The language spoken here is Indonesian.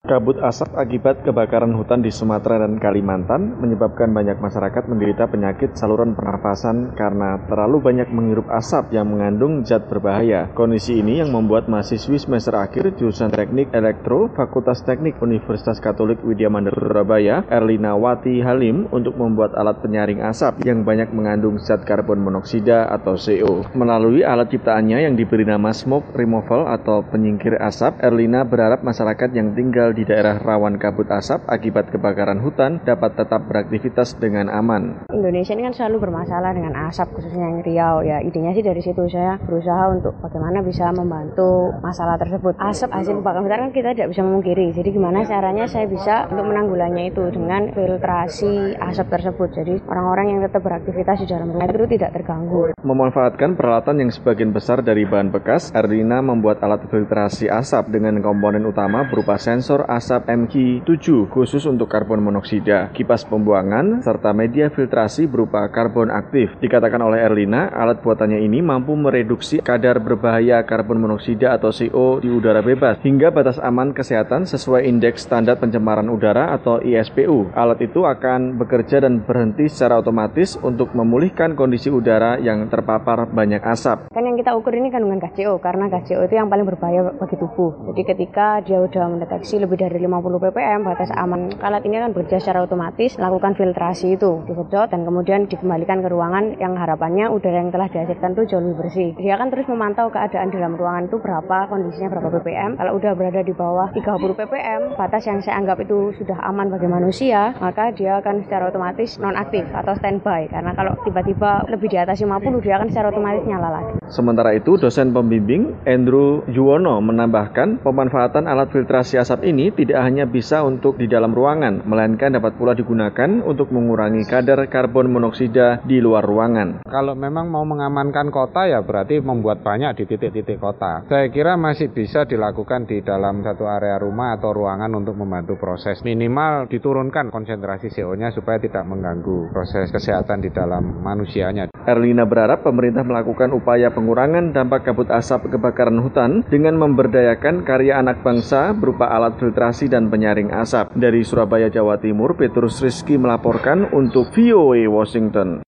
Kabut asap akibat kebakaran hutan di Sumatera dan Kalimantan menyebabkan banyak masyarakat menderita penyakit saluran pernafasan karena terlalu banyak menghirup asap yang mengandung zat berbahaya. Kondisi ini yang membuat mahasiswi semester akhir jurusan Teknik Elektro Fakultas Teknik Universitas Katolik Widya Mandala Surabaya, Erlina Wati Halim, untuk membuat alat penyaring asap yang banyak mengandung zat karbon monoksida atau CO. Melalui alat ciptaannya yang diberi nama Smoke Removal atau penyingkir asap, Erlina berharap masyarakat yang tinggal di daerah rawan kabut asap akibat kebakaran hutan dapat tetap beraktivitas dengan aman. Indonesia ini kan selalu bermasalah dengan asap, khususnya yang Riau. Ya, idenya sih dari situ saya berusaha untuk bagaimana bisa membantu masalah tersebut. Asap hasil kebakaran hutan kan kita tidak bisa memungkiri. Jadi gimana caranya saya bisa untuk menanggulannya itu dengan filtrasi asap tersebut. Jadi orang-orang yang tetap beraktivitas di dalam rumah itu tidak terganggu. Memanfaatkan peralatan yang sebagian besar dari bahan bekas, Erlina membuat alat filtrasi asap dengan komponen utama berupa sensor asap MQ7 khusus untuk karbon monoksida, kipas pembuangan, serta media filtrasi berupa karbon aktif. Dikatakan oleh Erlina, alat buatannya ini mampu mereduksi kadar berbahaya karbon monoksida atau CO di udara bebas hingga batas aman kesehatan sesuai indeks standar pencemaran udara atau ISPU. Alat itu akan bekerja dan berhenti secara otomatis untuk memulihkan kondisi udara yang terpapar banyak asap. Kan yang kita ukur ini kandungan gas CO, karena gas CO itu yang paling berbahaya bagi tubuh. Jadi ketika dia udah mendeteksi lebih dari 50 ppm batas aman, alat ini akan bekerja secara otomatis lakukan filtrasi itu, disedot dan kemudian dikembalikan ke ruangan yang harapannya udara yang telah dihasilkan itu jauh lebih bersih. Dia akan terus memantau keadaan di dalam ruangan itu berapa, kondisinya berapa ppm. Kalau udah berada di bawah 30 ppm, batas yang saya anggap itu sudah aman bagi manusia, maka dia akan secara otomatis nonaktif atau standby. Karena kalau tiba-tiba lebih di atas 50, dia akan secara otomatis nyala lagi. Sementara itu, dosen pembimbing Andrew Yuwono menambahkan pemanfaatan alat filtrasi asap ini tidak hanya bisa untuk di dalam ruangan, melainkan dapat pula digunakan untuk mengurangi kadar karbon monoksida di luar ruangan. Kalau memang mau mengamankan kota ya berarti membuat banyak di titik-titik kota. Saya kira masih bisa dilakukan di dalam satu area rumah atau ruangan untuk membantu proses. Minimal diturunkan konsentrasi CO-nya supaya tidak mengganggu proses kesehatan di dalam manusianya. Erlina berharap pemerintah melakukan upaya pengurangan dampak kabut asap kebakaran hutan dengan memberdayakan karya anak bangsa berupa alat filtrasi dan penyaring asap. Dari Surabaya, Jawa Timur, Petrus Rizky melaporkan untuk VOA Washington.